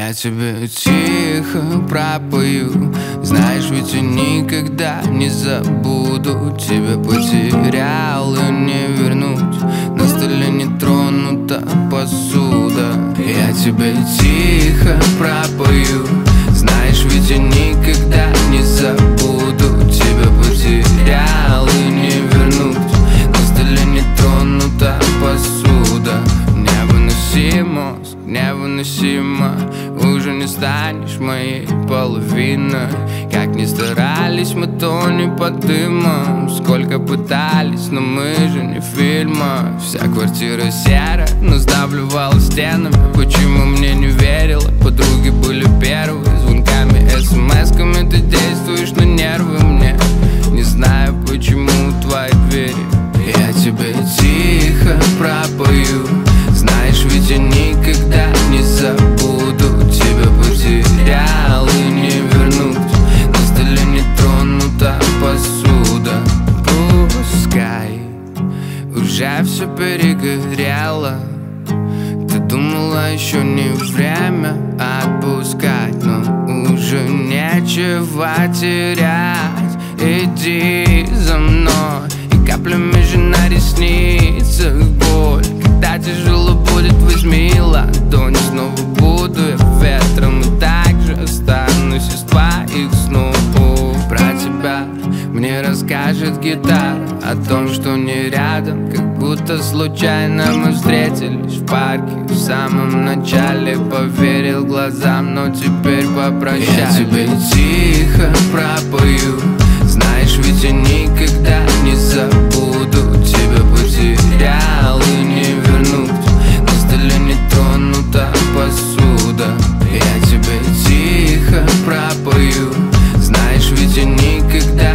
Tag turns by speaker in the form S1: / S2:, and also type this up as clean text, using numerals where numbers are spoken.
S1: Я тебе тихо пропою. Знаешь, ведь я никогда не забуду. Тебя потерял и не вернуть. На столе не тронута посуда. Я тебе тихо пропою. Знаешь, ведь я никогда не забуду. Тебя потерял и не вернуть. На столе не тронута посуда. Невыносимо, невыносимо. Уже не станешь моей половиной. Как ни старались, мы тонем под дымом. Сколько пытались, но мы же не фильма. Вся квартира серая, но сдавливала стенами. Почему мне не верила? Подруги были первые. Звонками, смс-ками ты действуешь на нервы мне. Не знаю, почему твои двери. Я тебе тихо пропою. Знаешь, ведь я никогда не забуду. Тебя потерял и не вернуть. На столе не тронута посуда. Пускай уже все перегорело. Ты думала, еще не время отпускать, но уже нечего терять. Иди за мной, и каплями же на ресницах боль. Когда тяжело будет, возьми ладони. Снова буду я ветром, и так же останусь из твоих снов. Про тебя мне расскажет гитара о том, что не рядом. Как будто случайно мы встретились в парке. В самом начале поверил глазам, но теперь попрощались. Я тебе тихо пропою. Знаешь, ведь я никогда не забуду. Тебя потерял и не вернуть. На столе не тронута посуда. Я тебе тихо пропою. Знаешь, ведь я никогда